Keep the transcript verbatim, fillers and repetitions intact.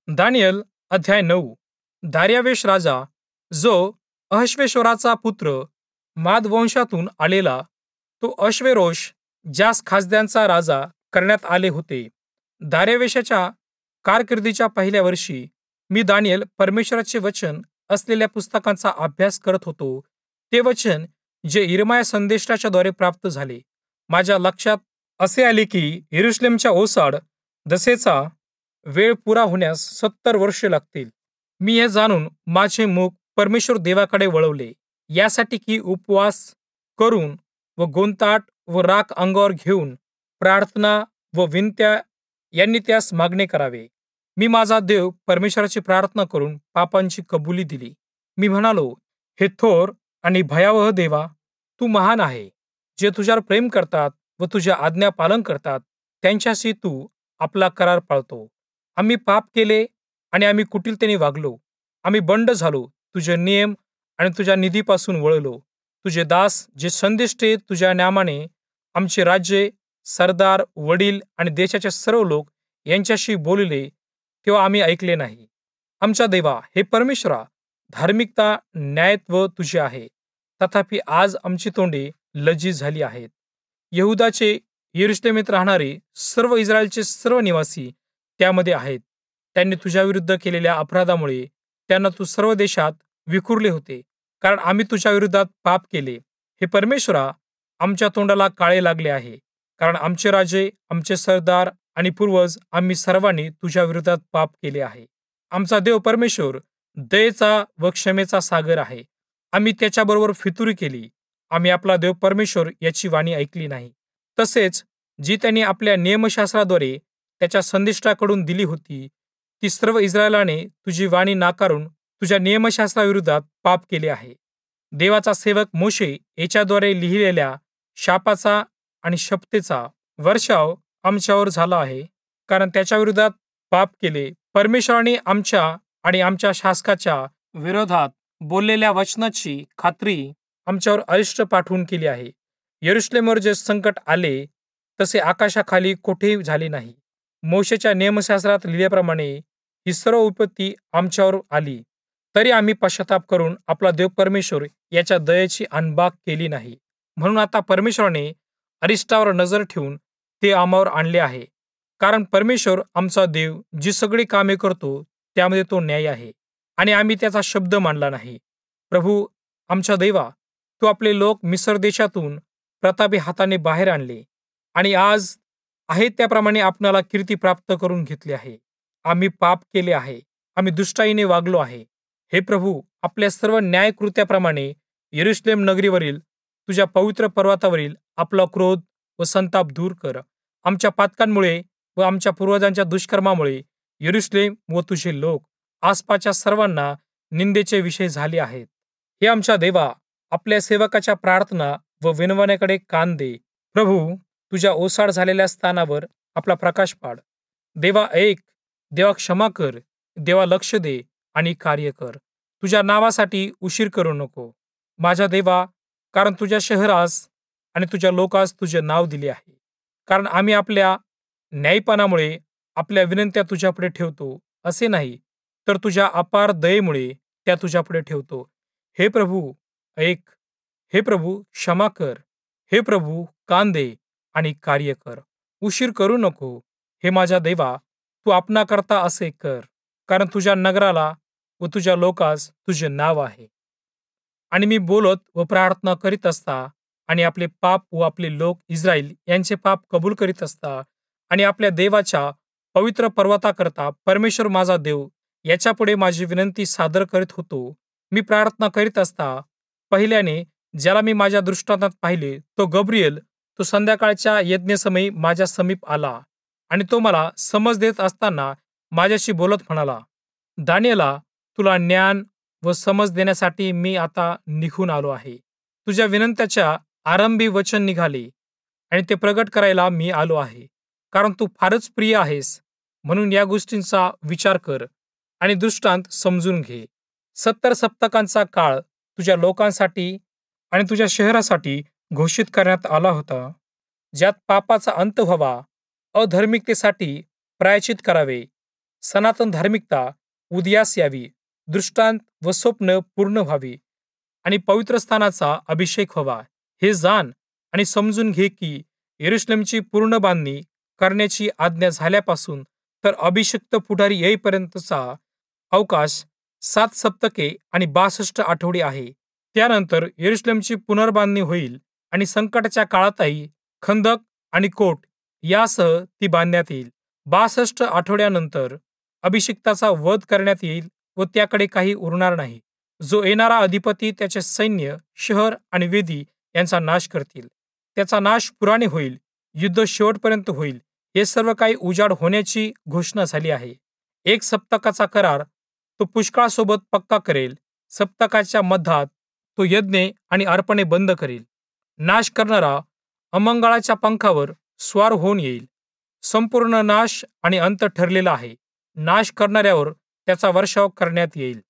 Daniel अध्याय नऊ. दार्यावेश राजा, जो अहश्वेरोशाचा पुत्र, माद वंशातून आलेला, तो अश्वेरोश, ज्यास खासद्यांचा राजा करण्यात आले होते. दार्यावेशाच्या कारकिर्दीच्या पहिल्या वर्षी मी दानियल परमेश्वराचे वचन असलेल्या पुस्तकांचा अभ्यास करत होतो. ते वचन जे यिर्मया संदेष्टाच्याद्वारे प्राप्त झाले, माझ्या लक्षात असे आले की यरूशलेमच्या ओसाड दशेचा वेळ पुरा होण्यास सत्तर वर्षे लागतील. मी हे जाणून माझे मुख परमेश्वर देवाकडे वळवले, यासाठी की उपवास करून व गोंताट व राख अंगावर घेऊन प्रार्थना व विनंत्या यांनी त्यास मागणे करावे. मी माझा देव परमेश्वराची प्रार्थना करून पापांची कबुली दिली. मी म्हणालो, हे थोर आणि भयावह देवा, तू महान आहे. जे तुझ्यावर प्रेम करतात व तुझ्या आज्ञा पालन करतात, त्यांच्याशी तू आपला करार पाळतो. आम्ही पाप केले आणि आम्ही कुटिलतेने वागलो. आम्ही बंड झालो, तुझे नियम आणि तुझ्या निधीपासून वळलो. तुझे दास जे संदेष्टे तुझ्या नामाने आमचे राज्य, सरदार, वडील आणि देशाचे सर्व लोक यांच्याशी बोलले, तेव्हा आम्ही ऐकले नाही. आमच्या देवा, हे परमेश्वरा, धार्मिकता, न्यायत्व तुझे आहे. तथापि आज आमची तोंडे लज्जित झाली आहेत. यहुदाचे, यरूशलेमेत राहणारे सर्व इस्रायलचे सर्व निवासी त्यामध्ये आहेत. त्यांनी तुझ्याविरुद्ध केलेल्या अपराधामुळे त्यांना तू सर्व देशात विखुरले होते, कारण आम्ही तुझ्या विरोधात पाप केले. हे परमेश्वरा, आमच्या तोंडाला काळे लागले आहे, कारण आमचे राजे, आमचे सरदार आणि पूर्वज आम्ही सर्वांनी तुझ्या विरोधात पाप केले आहे. आमचा देव परमेश्वर दयेचा व क्षमेचा सागर आहे. आम्ही त्याच्याबरोबर फितुरी केली. आम्ही आपला देव परमेश्वर याची वाणी ऐकली नाही, तसेच जी त्यांनी आपल्या नियमशास्त्राद्वारे त्याच्या संदेष्टाकडून दिली होती, ती सर्व इस्रायलाने तुझी वाणी नाकारून तुझ्या नियमशास्त्राविरोधात पाप केले आहे. देवाचा सेवक मोशे याच्याद्वारे लिहिलेल्या शापाचा आणि शपथेचा वर्षाव आमच्यावर झाला आहे, कारण त्याच्या विरोधात पाप केले. परमेश्वराने आमच्या आणि आमच्या शासकाच्या विरोधात बोललेल्या वचनाची खात्री आमच्यावर अरिष्ट पाठवून केली आहे. यरूशलेमवर जे संकट आले, तसे आकाशाखाली कोठेही झाले नाही. मोशेच्या नियमशास्त्रात लिहिल्याप्रमाणे ही सर्व विपत्ती आमच्यावर आली, तरी आम्ही पश्चाताप करून आपला देव परमेश्वर याच्या दयेची अनबाग केली नाही. म्हणून आता परमेश्वराने अरिष्टावर नजर ठेवून ते आम्हावर आणले आहे, कारण परमेश्वर आमचा देव जी सगळी कामे करतो त्यामध्ये तो न्यायी आहे, आणि आम्ही त्याचा शब्द मानला नाही. प्रभू आमच्या देवा, तू आपले लोक मिस्र देशातून प्रतापी हाताने बाहेर आणले, आणि आज आहे त्याप्रमाणे आपणाला कीर्ती प्राप्त करून घेतली आहे. आम्ही पाप केले आहे, आम्ही दुष्टाईने वागलो आहे. हे प्रभू, आपल्या सर्व न्यायकृत्याप्रमाणे यरूशलेम नगरीवरील तुझ्या पवित्र पर्वतावरील आपला क्रोध व संताप दूर कर. आमच्या पातकांमुळे व आमच्या पूर्वजांच्या दुष्कर्मामुळे यरूशलेम व तुझे लोक आसपासच्या सर्वांना निंदेचे विषय झाले आहेत. हे आमच्या देवा, आपल्या सेवकाच्या प्रार्थना व विनवण्याकडे कान दे. प्रभू, तुझ्या ओसाड झालेल्या स्थानावर आपला प्रकाश पाड. देवा ऐक, देवा क्षमा कर, देवा लक्ष दे आणि कार्य कर. तुझ्या नावासाठी उशीर करू नको माझ्या देवा, कारण तुझ्या शहरास आणि तुझ्या लोकास तुझे नाव दिले आहे. कारण आम्ही आपल्या न्यायीपणामुळे आपल्या विनंत्या तुझ्यापुढे ठेवतो, असे नाही, तर तुझ्या अपार दयेमुळे त्या तुझ्यापुढे ठेवतो. हे प्रभू ऐक, हे प्रभू क्षमा कर, हे प्रभू कान दे आणि कार्य कर. उशीर करू नको. हे माझ्या देवा, तू आपणाकरता असे कर, कारण तुझ्या नगराला व तुझ्या लोकास तुझे नाव आहे. आणि मी बोलत व प्रार्थना करीत असता आणि आपले पाप व आपले लोक इस्रायल यांचे पाप कबूल करीत असता आणि आपल्या देवाच्या पवित्र पर्वताकरता परमेश्वर माझा देव याच्यापुढे माझी विनंती सादर करीत होतो. मी प्रार्थना करीत असता पहिल्याने ज्याला मी माझ्या दृष्टांतात पाहिले, तो गब्रिएल, तो संध्याकाळच्या यज्ञसमयी माझ्या समीप आला, आणि तो मला समज देत असताना माझ्याशी बोलत म्हणाला, दानिएला, तुला ज्ञान व समज देण्यासाठी मी आता निघून आलो आहे. तुझ्या विनंत्याच्या आरंभी वचन निघाले आणि ते प्रगट करायला मी आलो आहे, कारण तू फारच प्रिय आहेस. म्हणून या गोष्टींचा विचार कर आणि दृष्टांत समजून घे. सत्तर सप्तकांचा काळ तुझ्या लोकांसाठी आणि तुझ्या शहरासाठी घोषित करण्यात आला होता, ज्यात पापाचा अंत व्हावा, अधार्मिकतेसाठी प्रायश्चित करावे, सनातन धार्मिकता उदयास यावी, दृष्टांत व स्वप्न पूर्ण व्हावी आणि पवित्र स्थानाचा अभिषेक व्हावा. हे जाण आणि समजून घे की यरूशलेमची पूर्ण बांधणी करण्याची आज्ञा झाल्यापासून तर अभिषिक्त पुढारी येईपर्यंतचा अवकाश सात सप्तके आणि बासष्ट आठवडे आहे. त्यानंतर यरूशलेमची पुनर्बांधणी होईल आणि संकटाच्या काळातही खंदक आणि कोट यासह ती बांधण्यात येईल. बासष्ट आठवड्यानंतर अभिषिक्ताचा वध करण्यात येईल व त्याकडे काही उरणार नाही. जो येणारा अधिपती त्याचे सैन्य, शहर आणि वेदी यांचा नाश करतील. त्याचा नाश पुराणे होईल, युद्ध शेवटपर्यंत होईल. हे सर्व काही उजाड होण्याची घोषणा झाली आहे. एक सप्तकाचा करार तो पुष्कळासोबत पक्का करेल. सप्तकाच्या मध्यात तो यज्ञ आणि अर्पणे बंद करेल. नाश करणारा अमंगळाच्या पंखावर स्वार होऊन येईल. संपूर्ण नाश आणि अंत ठरलेला आहे. नाश करणाऱ्यावर त्याचा वर्षाव करण्यात येईल.